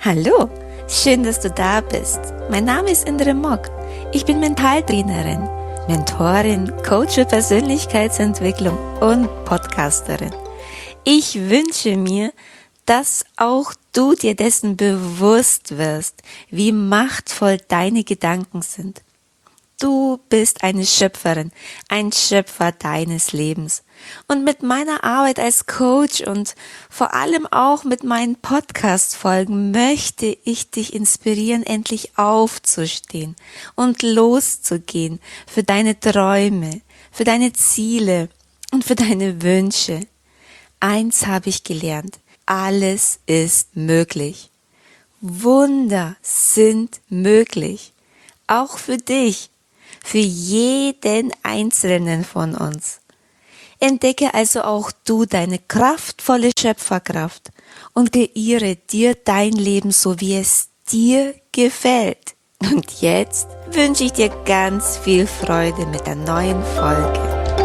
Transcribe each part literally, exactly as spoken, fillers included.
Hallo, schön, dass du da bist. Mein Name ist Indre Mock. Ich bin Mentaltrainerin, Mentorin, Coach für Persönlichkeitsentwicklung und Podcasterin. Ich wünsche mir, dass auch du dir dessen bewusst wirst, wie machtvoll deine Gedanken sind. Du bist eine Schöpferin, ein Schöpfer deines Lebens. Und mit meiner Arbeit als Coach und vor allem auch mit meinen Podcast-Folgen möchte ich dich inspirieren, endlich aufzustehen und loszugehen für deine Träume, für deine Ziele und für deine Wünsche. Eins habe ich gelernt: Alles ist möglich. Wunder sind möglich. Auch für dich. Für jeden Einzelnen von uns. Entdecke also auch du deine kraftvolle Schöpferkraft und kreiere dir dein Leben so, wie es dir gefällt. Und jetzt wünsche ich dir ganz viel Freude mit der neuen Folge.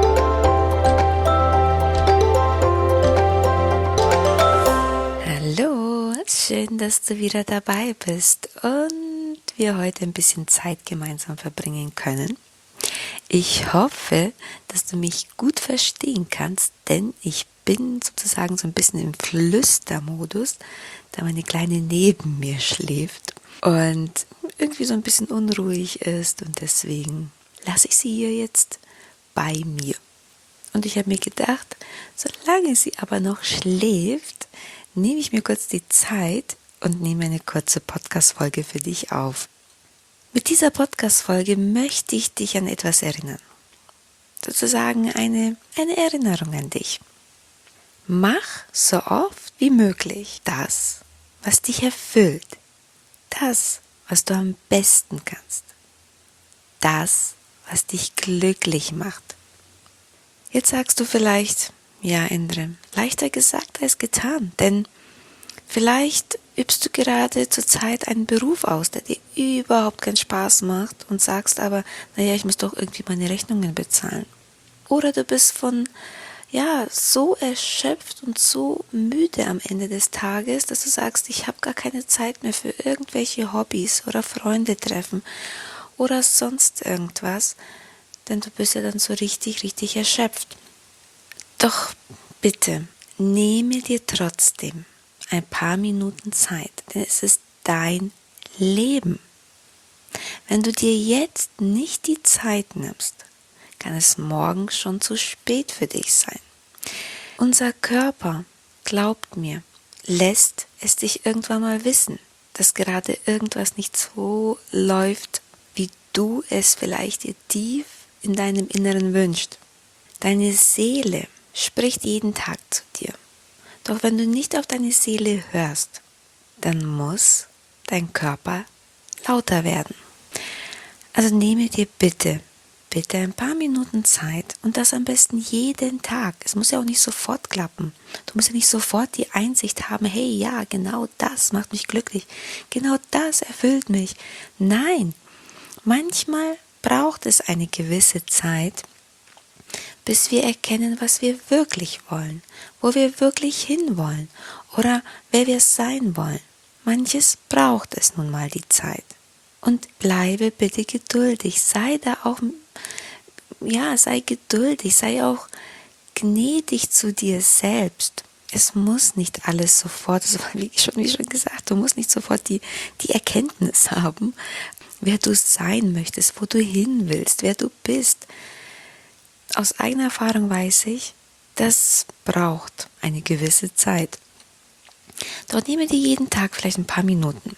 Hallo, schön, dass du wieder dabei bist und wir heute ein bisschen Zeit gemeinsam verbringen können. Ich hoffe, dass du mich gut verstehen kannst, denn ich bin sozusagen so ein bisschen im Flüstermodus, da meine Kleine neben mir schläft und irgendwie so ein bisschen unruhig ist und deswegen lasse ich sie hier jetzt bei mir. Und ich habe mir gedacht, solange sie aber noch schläft, nehme ich mir kurz die Zeit und nehme eine kurze Podcast-Folge für dich auf. Mit dieser Podcast-Folge möchte ich dich an etwas erinnern. Sozusagen eine, eine Erinnerung an dich. Mach so oft wie möglich das, was dich erfüllt. Das, was du am besten kannst. Das, was dich glücklich macht. Jetzt sagst du vielleicht, ja Indre, leichter gesagt als getan, denn vielleicht übst du gerade zurzeit einen Beruf aus, der dir überhaupt keinen Spaß macht und sagst aber, naja, ich muss doch irgendwie meine Rechnungen bezahlen. Oder du bist von, ja, so erschöpft und so müde am Ende des Tages, dass du sagst, ich habe gar keine Zeit mehr für irgendwelche Hobbys oder Freunde treffen oder sonst irgendwas, denn du bist ja dann so richtig, richtig erschöpft. Doch bitte, nehme dir trotzdem ein paar Minuten Zeit, denn es ist dein Leben. Wenn du dir jetzt nicht die Zeit nimmst, kann es morgen schon zu spät für dich sein. Unser Körper, glaubt mir, lässt es dich irgendwann mal wissen, dass gerade irgendwas nicht so läuft, wie du es vielleicht dir tief in deinem Inneren wünschst. Deine Seele spricht jeden Tag zu dir. Doch wenn du nicht auf deine Seele hörst, dann muss dein Körper lauter werden. Also nehme dir bitte, bitte ein paar Minuten Zeit und das am besten jeden Tag. Es muss ja auch nicht sofort klappen. Du musst ja nicht sofort die Einsicht haben, hey, ja, genau das macht mich glücklich. Genau das erfüllt mich. Nein, manchmal braucht es eine gewisse Zeit, bis wir erkennen, was wir wirklich wollen, wo wir wirklich hinwollen oder wer wir sein wollen. Manches braucht es nun mal die Zeit. Und bleibe bitte geduldig, sei da auch, ja, sei geduldig, sei auch gnädig zu dir selbst. Es muss nicht alles sofort, also wie schon, wie schon gesagt, du musst nicht sofort die, die Erkenntnis haben, wer du sein möchtest, wo du hin willst, wer du bist. Aus eigener Erfahrung weiß ich, das braucht eine gewisse Zeit. Dort nehme dir jeden Tag vielleicht ein paar Minuten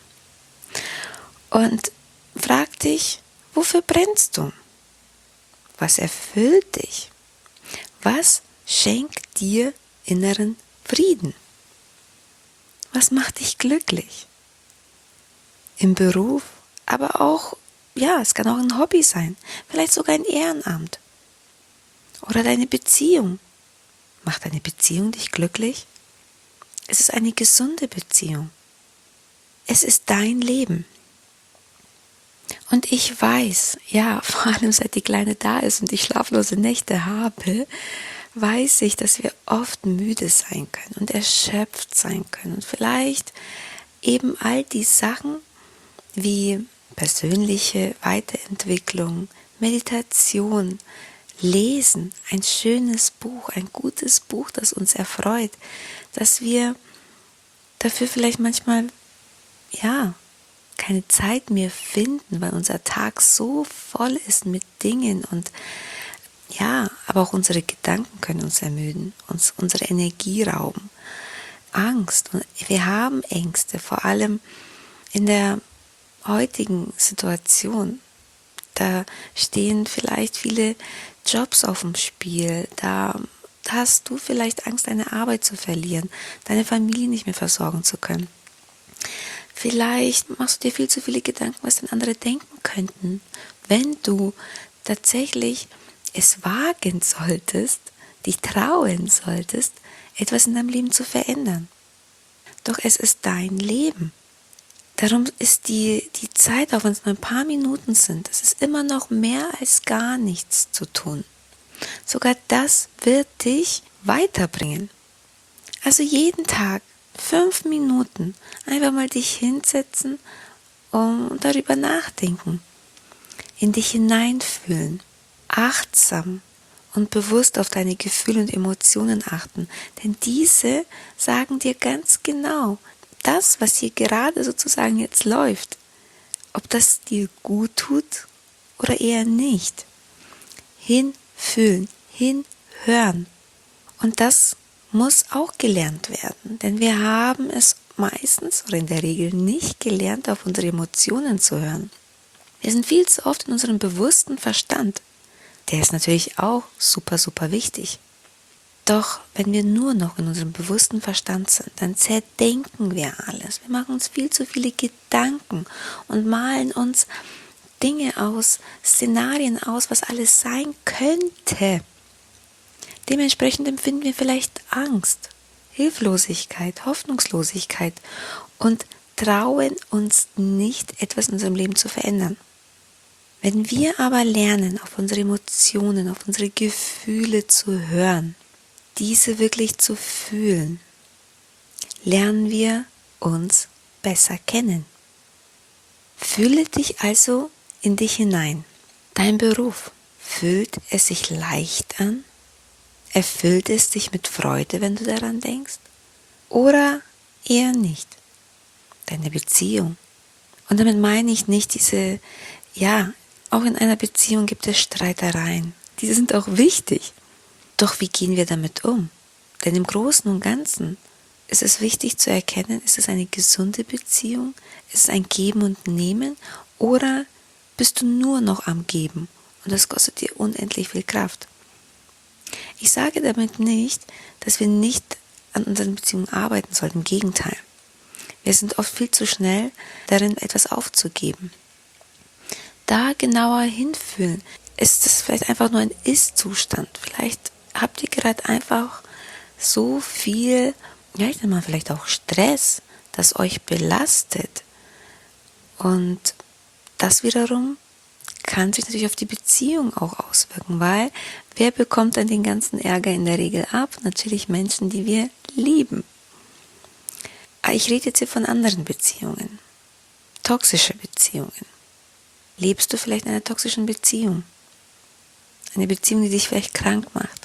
und frag dich, wofür brennst du? Was erfüllt dich? Was schenkt dir inneren Frieden? Was macht dich glücklich? Im Beruf, aber auch, ja, es kann auch ein Hobby sein, vielleicht sogar ein Ehrenamt. Oder deine Beziehung. Macht deine Beziehung dich glücklich? Es ist eine gesunde Beziehung. Es ist dein Leben. Und ich weiß, ja, vor allem seit die Kleine da ist und ich schlaflose Nächte habe, weiß ich, dass wir oft müde sein können und erschöpft sein können und vielleicht eben all die Sachen wie persönliche Weiterentwicklung, Meditation, Lesen, ein schönes Buch, ein gutes Buch, das uns erfreut, dass wir dafür vielleicht manchmal, ja, keine Zeit mehr finden, weil unser Tag so voll ist mit Dingen und ja, aber auch unsere Gedanken können uns ermüden, uns unsere Energie rauben. Angst, wir haben Ängste, vor allem in der heutigen Situation. Da stehen vielleicht viele Jobs auf dem Spiel, da hast du vielleicht Angst, deine Arbeit zu verlieren, deine Familie nicht mehr versorgen zu können. Vielleicht machst du dir viel zu viele Gedanken, was denn andere denken könnten, wenn du tatsächlich es wagen solltest, dich trauen solltest, etwas in deinem Leben zu verändern. Doch es ist dein Leben. Darum ist die, die Zeit, auch wenn es nur ein paar Minuten sind, es ist immer noch mehr als gar nichts zu tun. Sogar das wird dich weiterbringen. Also jeden Tag fünf Minuten einfach mal dich hinsetzen und darüber nachdenken, in dich hineinfühlen, achtsam und bewusst auf deine Gefühle und Emotionen achten, denn diese sagen dir ganz genau, das, was hier gerade sozusagen jetzt läuft, ob das dir gut tut oder eher nicht. Hinfühlen, hinhören. Und das muss auch gelernt werden, denn wir haben es meistens oder in der Regel nicht gelernt, auf unsere Emotionen zu hören. Wir sind viel zu oft in unserem bewussten Verstand. Der ist natürlich auch super, super wichtig. Doch wenn wir nur noch in unserem bewussten Verstand sind, dann zerdenken wir alles. Wir machen uns viel zu viele Gedanken und malen uns Dinge aus, Szenarien aus, was alles sein könnte. Dementsprechend empfinden wir vielleicht Angst, Hilflosigkeit, Hoffnungslosigkeit und trauen uns nicht, etwas in unserem Leben zu verändern. Wenn wir aber lernen, auf unsere Emotionen, auf unsere Gefühle zu hören, diese wirklich zu fühlen, lernen wir uns besser kennen. Fühle dich also in dich hinein. Dein Beruf, fühlt es sich leicht an? Erfüllt es dich mit Freude, wenn du daran denkst? Oder eher nicht? Deine Beziehung. Und damit meine ich nicht diese, ja, auch in einer Beziehung gibt es Streitereien. Diese sind auch wichtig. Doch wie gehen wir damit um? Denn im Großen und Ganzen ist es wichtig zu erkennen, ist es eine gesunde Beziehung? Ist es ein Geben und Nehmen? Oder bist du nur noch am Geben? Und das kostet dir unendlich viel Kraft. Ich sage damit nicht, dass wir nicht an unseren Beziehungen arbeiten sollten. Im Gegenteil. Wir sind oft viel zu schnell darin, etwas aufzugeben. Da genauer hinfühlen. Ist es vielleicht einfach nur ein Ist-Zustand? Vielleicht habt ihr gerade einfach so viel, ja, ich nenne mal vielleicht auch Stress, das euch belastet. Und das wiederum kann sich natürlich auf die Beziehung auch auswirken, weil wer bekommt dann den ganzen Ärger in der Regel ab? Natürlich Menschen, die wir lieben. Aber ich rede jetzt hier von anderen Beziehungen. Toxische Beziehungen. Lebst du vielleicht in einer toxischen Beziehung? Eine Beziehung, die dich vielleicht krank macht.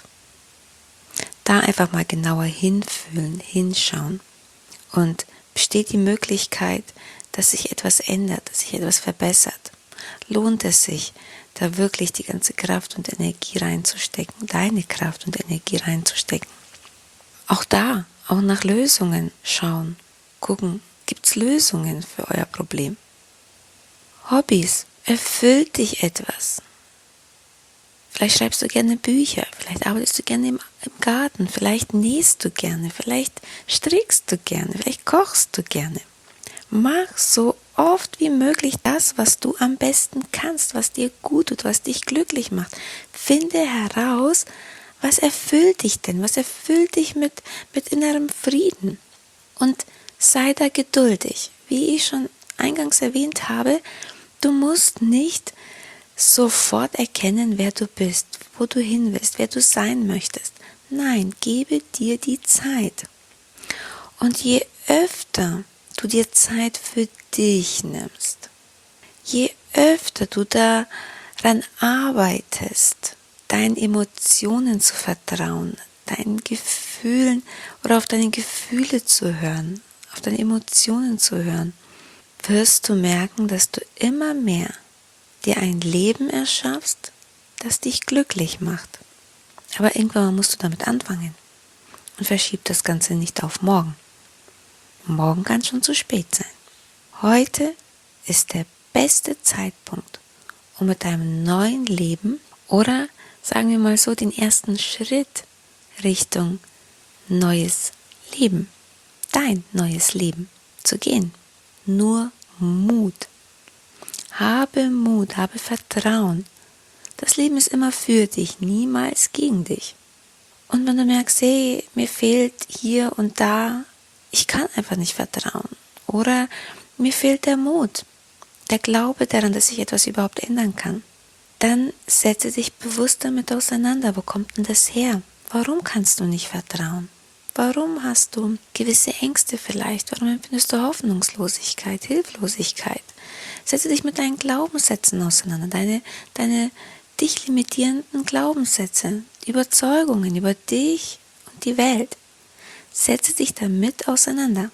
Da einfach mal genauer hinfühlen, hinschauen. Und besteht die Möglichkeit, dass sich etwas ändert, dass sich etwas verbessert? Lohnt es sich, da wirklich die ganze Kraft und Energie reinzustecken, deine Kraft und Energie reinzustecken? Auch da, auch nach Lösungen schauen, gucken, gibt es Lösungen für euer Problem? Hobbys, erfüllt dich etwas? Vielleicht schreibst du gerne Bücher, vielleicht arbeitest du gerne im, im Garten, vielleicht nähst du gerne, vielleicht strickst du gerne, vielleicht kochst du gerne. Mach so oft wie möglich das, was du am besten kannst, was dir gut tut, was dich glücklich macht. Finde heraus, was erfüllt dich denn, was erfüllt dich mit, mit innerem Frieden. Und sei da geduldig. Wie ich schon eingangs erwähnt habe, du musst nicht sofort erkennen, wer du bist, wo du hin willst, wer du sein möchtest. Nein, gebe dir die Zeit. Und je öfter du dir Zeit für dich nimmst, je öfter du daran arbeitest, deinen Emotionen zu vertrauen, deinen Gefühlen oder auf deine Gefühle zu hören, auf deine Emotionen zu hören, wirst du merken, dass du immer mehr dir ein Leben erschaffst, das dich glücklich macht. Aber irgendwann musst du damit anfangen und verschieb das Ganze nicht auf morgen. Morgen kann schon zu spät sein. Heute ist der beste Zeitpunkt, um mit deinem neuen Leben oder sagen wir mal so den ersten Schritt Richtung neues Leben, dein neues Leben zu gehen. Nur Mut. Habe Mut, habe Vertrauen. Das Leben ist immer für dich, niemals gegen dich. Und wenn du merkst, hey, mir fehlt hier und da, ich kann einfach nicht vertrauen. Oder mir fehlt der Mut, der Glaube daran, dass ich etwas überhaupt ändern kann. Dann setze dich bewusst damit auseinander. Wo kommt denn das her? Warum kannst du nicht vertrauen? Warum hast du gewisse Ängste vielleicht? Warum empfindest du Hoffnungslosigkeit, Hilflosigkeit? Setze dich mit deinen Glaubenssätzen auseinander, deine, deine dich limitierenden Glaubenssätze, Überzeugungen über dich und die Welt. Setze dich damit auseinander.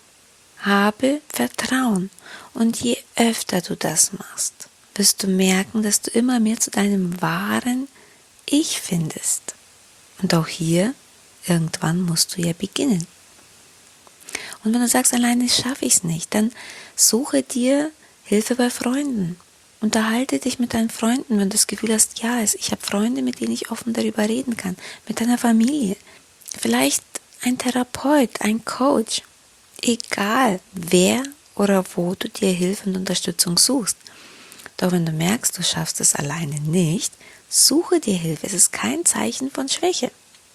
Habe Vertrauen. Und je öfter du das machst, wirst du merken, dass du immer mehr zu deinem wahren Ich findest. Und auch hier, irgendwann musst du ja beginnen. Und wenn du sagst, alleine schaffe ich es nicht, dann suche dir Hilfe bei Freunden. Unterhalte dich mit deinen Freunden, wenn du das Gefühl hast, ja, ich habe Freunde, mit denen ich offen darüber reden kann. Mit deiner Familie. Vielleicht ein Therapeut, ein Coach. Egal, wer oder wo du dir Hilfe und Unterstützung suchst. Doch wenn du merkst, du schaffst es alleine nicht, suche dir Hilfe. Es ist kein Zeichen von Schwäche.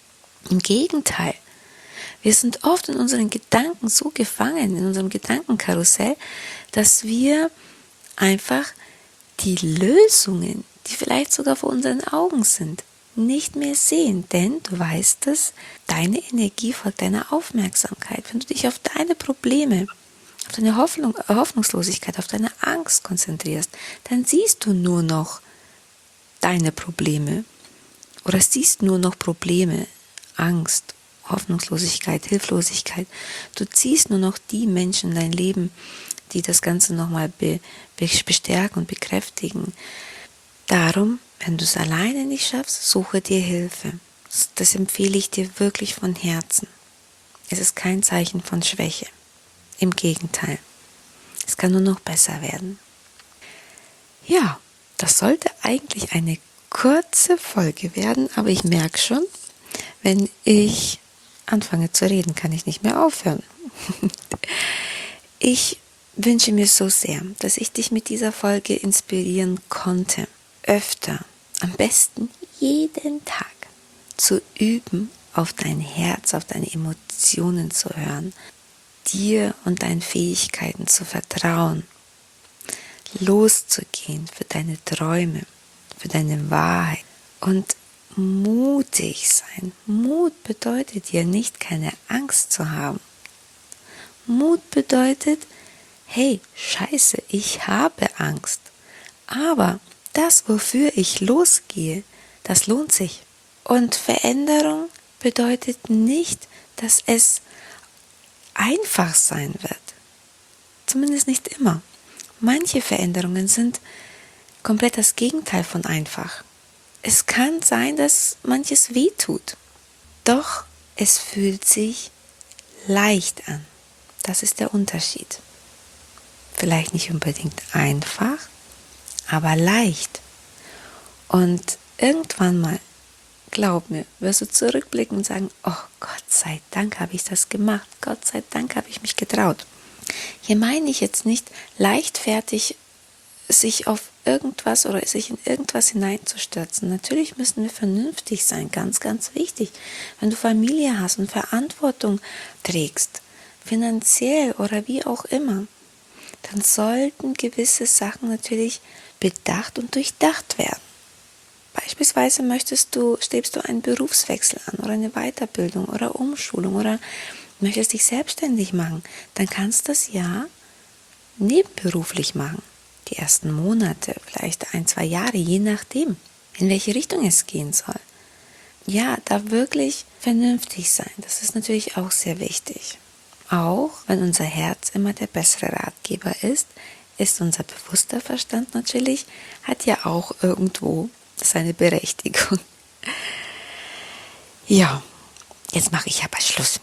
Im Gegenteil. Wir sind oft in unseren Gedanken so gefangen, in unserem Gedankenkarussell, dass wir einfach die Lösungen, die vielleicht sogar vor unseren Augen sind, nicht mehr sehen. Denn du weißt es, deine Energie folgt deiner Aufmerksamkeit. Wenn du dich auf deine Probleme, auf deine Hoffnung, Hoffnungslosigkeit, auf deine Angst konzentrierst, dann siehst du nur noch deine Probleme oder siehst nur noch Probleme, Angst, Hoffnungslosigkeit, Hilflosigkeit. Du ziehst nur noch die Menschen in dein Leben, die das Ganze nochmal be, be, bestärken und bekräftigen. Darum, wenn du es alleine nicht schaffst, suche dir Hilfe. Das, das empfehle ich dir wirklich von Herzen. Es ist kein Zeichen von Schwäche. Im Gegenteil. Es kann nur noch besser werden. Ja, das sollte eigentlich eine kurze Folge werden, aber ich merke schon, wenn ich anfange zu reden, kann ich nicht mehr aufhören. Ich wünsche mir so sehr, dass ich dich mit dieser Folge inspirieren konnte, öfter, am besten jeden Tag, zu üben, auf dein Herz, auf deine Emotionen zu hören, dir und deinen Fähigkeiten zu vertrauen, loszugehen für deine Träume, für deine Wahrheit und mutig sein. Mut bedeutet ja nicht, keine Angst zu haben. Mut bedeutet, hey, scheiße, ich habe Angst. Aber das, wofür ich losgehe, das lohnt sich. Und Veränderung bedeutet nicht, dass es einfach sein wird. Zumindest nicht immer. Manche Veränderungen sind komplett das Gegenteil von einfach. Es kann sein, dass manches wehtut. Doch es fühlt sich leicht an. Das ist der Unterschied. Vielleicht nicht unbedingt einfach, aber leicht. Und irgendwann mal, glaub mir, wirst du zurückblicken und sagen, oh Gott sei Dank habe ich das gemacht, Gott sei Dank habe ich mich getraut. Hier meine ich jetzt nicht leichtfertig, sich auf irgendwas oder sich in irgendwas hineinzustürzen. Natürlich müssen wir vernünftig sein, ganz, ganz wichtig. Wenn du Familie hast und Verantwortung trägst, finanziell oder wie auch immer, dann sollten gewisse Sachen natürlich bedacht und durchdacht werden. Beispielsweise möchtest du, strebst du einen Berufswechsel an oder eine Weiterbildung oder Umschulung oder möchtest dich selbstständig machen, dann kannst du das ja nebenberuflich machen. Die ersten Monate, vielleicht ein, zwei Jahre, je nachdem, in welche Richtung es gehen soll. Ja, da wirklich vernünftig sein, das ist natürlich auch sehr wichtig. Auch wenn unser Herz immer der bessere Ratgeber ist, ist unser bewusster Verstand natürlich, hat ja auch irgendwo seine Berechtigung. Ja, jetzt mache ich aber Schluss.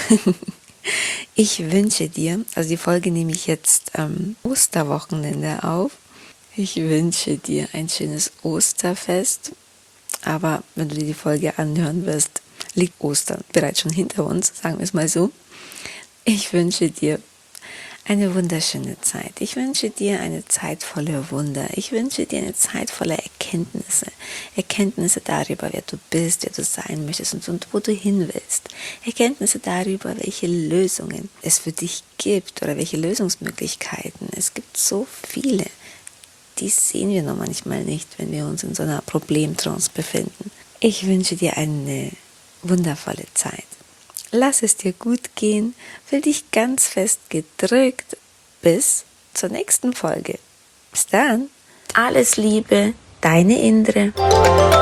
Ich wünsche dir, also die Folge nehme ich jetzt am Osterwochenende auf. Ich wünsche dir ein schönes Osterfest. Aber wenn du dir die Folge anhören wirst, liegt Ostern bereits schon hinter uns, sagen wir es mal so. Ich wünsche dir eine wunderschöne Zeit. Ich wünsche dir eine Zeit voller Wunder. Ich wünsche dir eine Zeit voller Erkenntnisse. Erkenntnisse darüber, wer du bist, wer du sein möchtest und, und wo du hin willst. Erkenntnisse darüber, welche Lösungen es für dich gibt oder welche Lösungsmöglichkeiten. Es gibt so viele. Die sehen wir noch manchmal nicht, wenn wir uns in so einer Problemtrance befinden. Ich wünsche dir eine wundervolle Zeit. Lass es dir gut gehen, fühl dich ganz fest gedrückt. Bis zur nächsten Folge. Bis dann. Alles Liebe, deine Indre.